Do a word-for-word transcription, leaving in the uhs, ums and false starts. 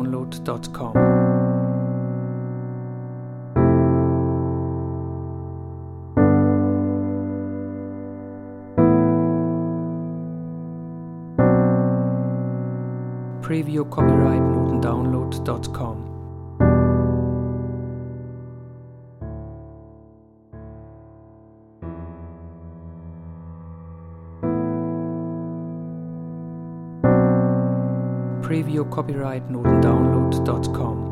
download dot com. Preview copyright Northern Download dot com. Preview copyright Northern Download dot com.